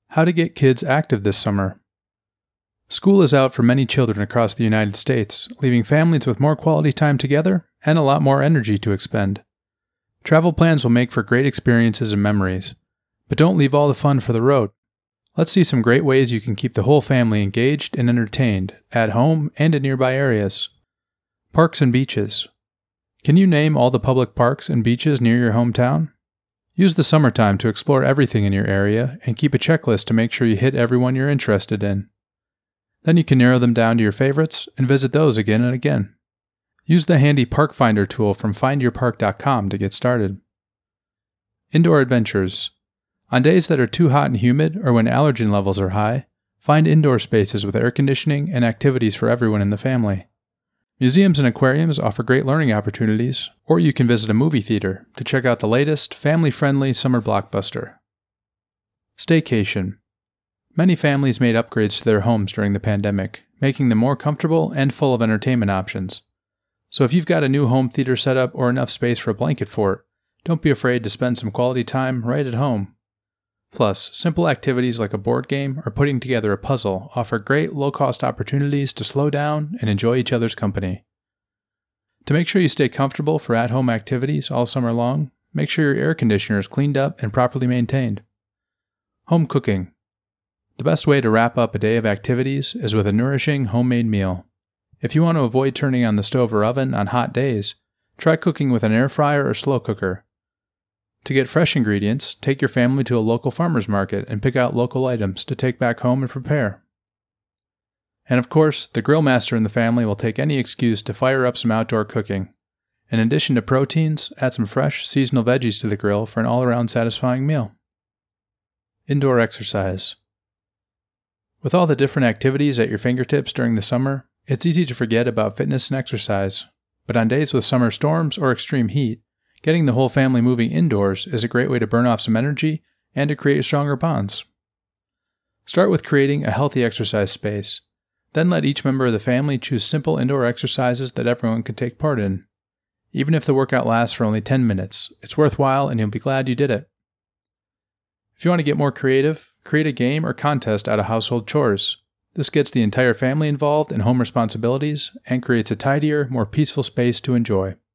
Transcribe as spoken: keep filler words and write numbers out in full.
How to get kids active this summer. School is out for many children across the United States, leaving families with more quality time together and a lot more energy to expend. Travel plans will make for great experiences and memories, but don't leave all the fun for the road. Let's see some great ways you can keep the whole family engaged and entertained, at home and in nearby areas. Parks and beaches. Can you name all the public parks and beaches near your hometown? Use the summertime to explore everything in your area and keep a checklist to make sure you hit everyone you're interested in. Then you can narrow them down to your favorites and visit those again and again. Use the handy Park Finder tool from find your park dot com to get started. Indoor adventures. On days that are too hot and humid or when allergen levels are high, find indoor spaces with air conditioning and activities for everyone in the family. Museums and aquariums offer great learning opportunities, or you can visit a movie theater to check out the latest, family-friendly summer blockbuster. Staycation. Many families made upgrades to their homes during the pandemic, making them more comfortable and full of entertainment options. So if you've got a new home theater set up or enough space for a blanket fort, don't be afraid to spend some quality time right at home. Plus, simple activities like a board game or putting together a puzzle offer great low-cost opportunities to slow down and enjoy each other's company. To make sure you stay comfortable for at-home activities all summer long, make sure your air conditioner is cleaned up and properly maintained. Home cooking. The best way to wrap up a day of activities is with a nourishing homemade meal. If you want to avoid turning on the stove or oven on hot days, try cooking with an air fryer or slow cooker. To get fresh ingredients, take your family to a local farmer's market and pick out local items to take back home and prepare. And of course, the grill master in the family will take any excuse to fire up some outdoor cooking. In addition to proteins, add some fresh, seasonal veggies to the grill for an all-around satisfying meal. Indoor exercise. With all the different activities at your fingertips during the summer, it's easy to forget about fitness and exercise. But on days with summer storms or extreme heat, getting the whole family moving indoors is a great way to burn off some energy and to create stronger bonds. Start with creating a healthy exercise space. Then let each member of the family choose simple indoor exercises that everyone can take part in. Even if the workout lasts for only ten minutes, it's worthwhile and you'll be glad you did it. If you want to get more creative, create a game or contest out of household chores. This gets the entire family involved in home responsibilities and creates a tidier, more peaceful space to enjoy.